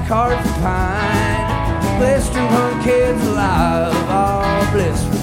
card for pine. Blistering punk kids alive, all blissful.